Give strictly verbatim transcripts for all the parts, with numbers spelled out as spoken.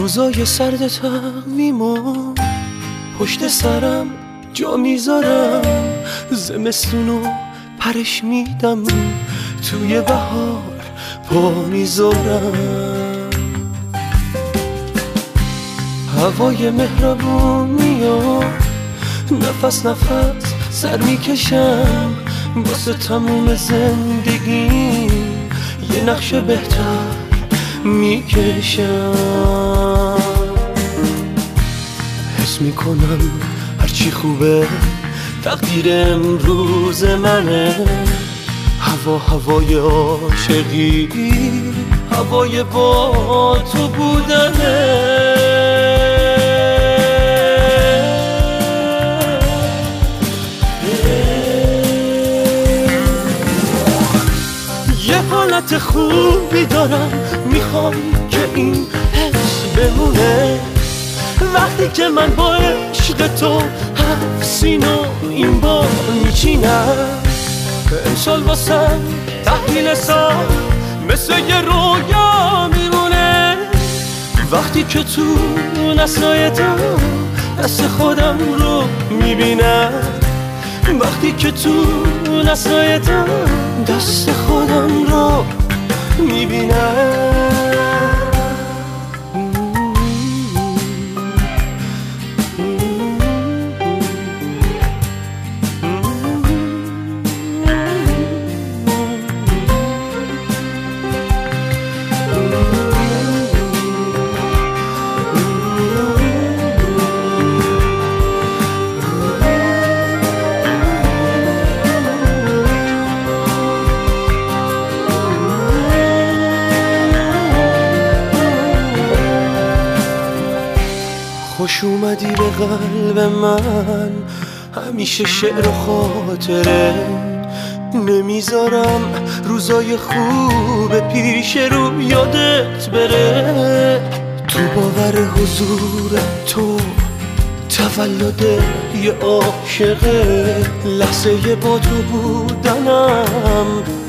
روزای سرد تقویمو پشت سرم جا میذارم، زمستونو پرش میدم، توی بهار پا میذارم. هوای مهربونی و نفس نفس سر میکشم، واسه تموم زندگی یه نقش بهتر میکشم. حس میکنم هرچی خوبه تقدیر امروز منه، هوا هوای عاشقی، هوای با تو بودنه. یه حالت خوبی دارم، میخوام که این حس بمونه، وقتی که من با عشق تو هفت سینو این بار میچینم. امسال واسم تحویل سال مثل یه رویا میمونه، وقتی که تو نسلای تو دست خودم رو میبینم، وقتی که تو نسلای تو دست خودم رو میبینم. خوش اومدی به قلب من، همیشه شعر و خاطره، نمیذارم روزای خوب پیش رو یادت بره. تو باور حضور تو تولد یه عاشقه، لحظه با تو بودنم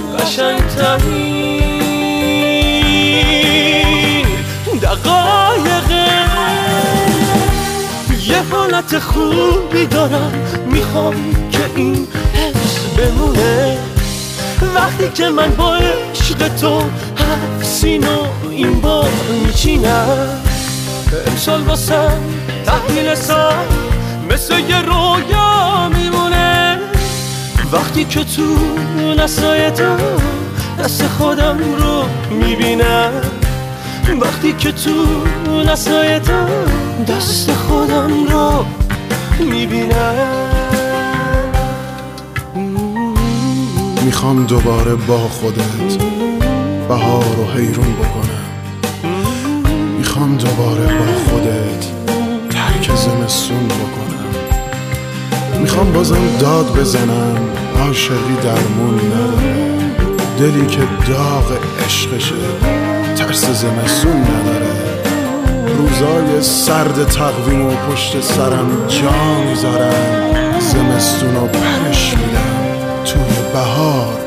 قشنگ‌ترین دقایقه. یه حالت خوبی دارم، میخوام که این حس بمونه، وقتی که من با عشق تو هفت سینو این بار میچینم. امسال واسم تحویل سال مثل یه رویا میمونه، وقتی که تو نسلای تو دست خودم رو میبینم، وقتی که تو نسلای تو دست خودم رو میبینم. میخوام دوباره با خودت بهار رو حیرون بکنم، میخوام دوباره با خودت ترک زمستون بکنم، میخوام بازم داد بزنم عاشقی درمون نداره، دلی که داغ عشقشه ترس زمستون نداره. روزای سرد تقویم و پشت سرم جا میذارم، زمستون رو پرش میدم، توی بهار